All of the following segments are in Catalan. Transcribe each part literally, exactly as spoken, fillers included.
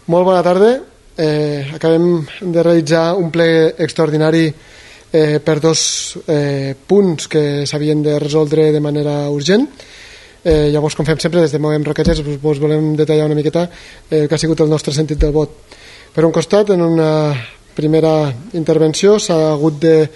Molt bona tarda. Eh, acabem de realitzar un ple extraordinari eh, per dos eh, punts que s'havien de resoldre de manera urgent. Eh, llavors, com fem sempre, des de Movem Roquetes, us, us volem detallar una miqueta eh, el que ha sigut el nostre sentit del vot. Per un costat, en una primera intervenció s'ha hagut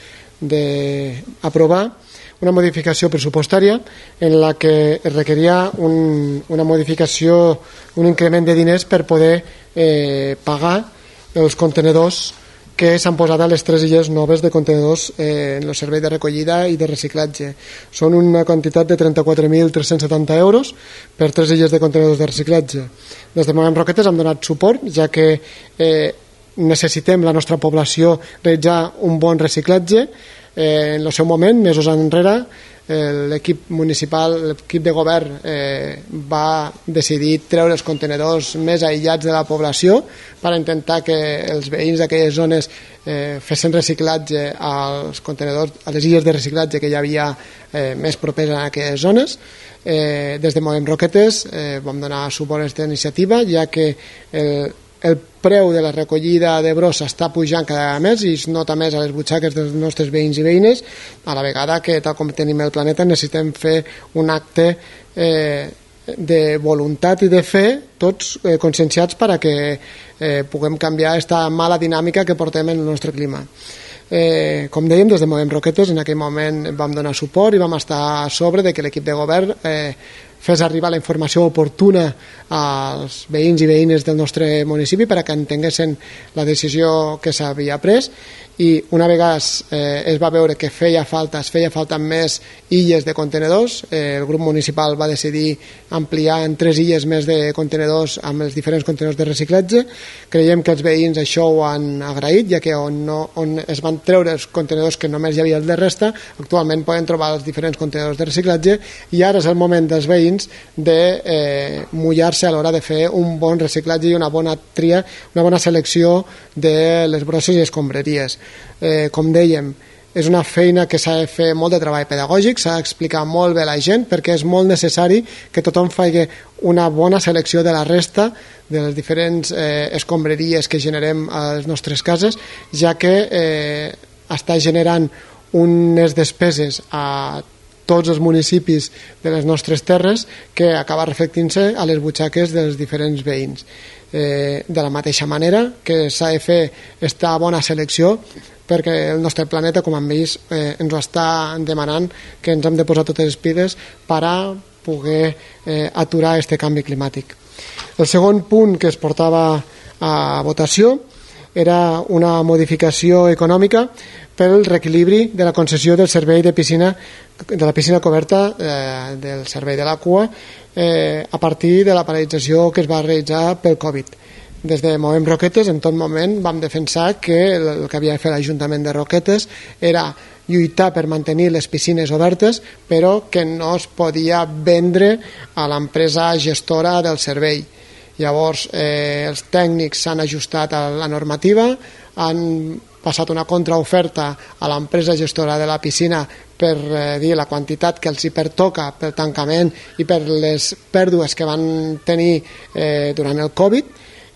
d'aprovar una modificació pressupostària en la que es requeria un, una modificació, un increment de diners per poder eh, pagar els contenedors que s'han posat a les tres illes noves de contenedors eh, en el servei de recollida i de reciclatge. Són una quantitat de trenta-quatre mil tres-cents setanta euros per tres illes de contenedors de reciclatge. Des de Movem Roquetes hem donat suport, ja que eh, necessitem la nostra població realitzar un bon reciclatge. Eh, en el seu moment, mesos enrere, eh, l'equip municipal, l'equip de govern eh, va decidir treure els contenidors més aïllats de la població per intentar que els veïns d'aquelles zones eh, fessin reciclatge als contenidors, a les illes de reciclatge que hi havia eh, més properes a aquelles zones. Eh, des de Movem Roquetes eh, vam donar suport a aquesta iniciativa, ja que el El preu de la recollida de brossa està pujant cada vegada més i es nota més a les butxaques dels nostres veïns i veïnes, a la vegada que, tal com tenim el planeta, necessitem fer un acte eh, de voluntat i de fe, tots eh, conscienciats per a que eh, puguem canviar aquesta mala dinàmica que portem en el nostre clima. Eh, com dèiem, des de Movem Roquetes en aquell moment vam donar suport i vam estar a sobre de que l'equip de govern eh, fes arribar la informació oportuna als veïns i veïnes del nostre municipi per a que entenguessin la decisió que s'havia pres, i una vegada eh, es va veure que feia falta, es feia falta més illes de contenedors, eh, el grup municipal va decidir ampliar en tres illes més de contenedors amb els diferents contenidors de reciclatge. Creiem que els veïns això ho han agraït, ja que on, no, on es van treure els contenidors que només hi havia el de resta, actualment poden trobar els diferents contenidors de reciclatge, i ara és el moment dels veïns de eh, mullar-se a l'hora de fer un bon reciclatge i una bona tria, una bona selecció de les brosses i escombraries. Eh, com dèiem, és una feina que s'ha de fer molt de treball pedagògic, s'ha d'explicar molt bé a la gent, perquè és molt necessari que tothom faci una bona selecció de la resta de les diferents eh, escombraries que generem a les nostres cases, ja que eh, està generant unes despeses a tots els municipis de les nostres terres que acaba reflectint-se a les butxaques dels diferents veïns. Eh, de la mateixa manera que s'ha de fer aquesta bona selecció, perquè el nostre planeta, com hem vist, eh, ens ho està demanant, que ens hem de posar totes les piles per a poder eh, aturar aquest canvi climàtic. El segon punt que es portava a votació era una modificació econòmica pel reequilibri de la concessió del servei de piscina, de la piscina coberta eh, del servei de l'Aqua eh, a partir de la paralització que es va realitzar pel Covid. Des de Movem Roquetes, en tot moment, vam defensar que el que havia de fer l'Ajuntament de Roquetes era lluitar per mantenir les piscines obertes, però que no es podia vendre a l'empresa gestora del servei. Llavors, eh, els tècnics s'han ajustat a la normativa, han passat una contraoferta a l'empresa gestora de la piscina per eh, dir la quantitat que els hi pertoca pel tancament i per les pèrdues que van tenir eh, durant el Covid,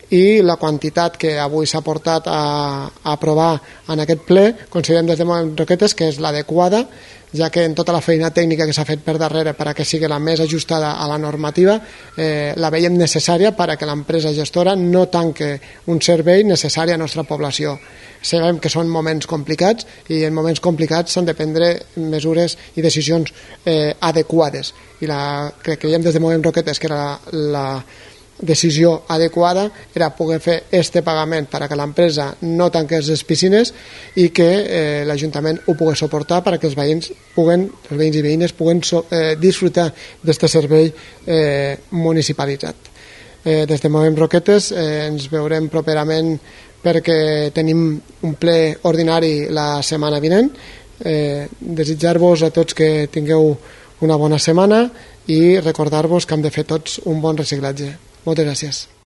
i la quantitat que avui s'ha portat a, a aprovar en aquest ple considerem des de Movem Roquetes que és l'adequada, ja que en tota la feina tècnica que s'ha fet per darrere per a que sigui la més ajustada a la normativa eh, la veiem necessària per a que l'empresa gestora no tanque un servei necessari a la nostra població. Sabem que són moments complicats i en moments complicats s'han de prendre mesures i decisions eh, adequades, i la que creiem des de Movem Roquetes que era la, la decisió adequada era poder fer este pagament per a que l'empresa no tanqués les piscines i que eh, l'Ajuntament ho pogués suportar per a que els veïns puguen, els veïns i veïnes puguen so, eh, disfrutar d'aquest servei eh, municipalitzat. Eh, des de Movem Roquetes eh, ens veurem properament perquè tenim un ple ordinari la setmana vinent. Eh, desitjar-vos a tots que tingueu una bona setmana i recordar-vos que hem de fer tots un bon reciclatge. Moltes gràcies.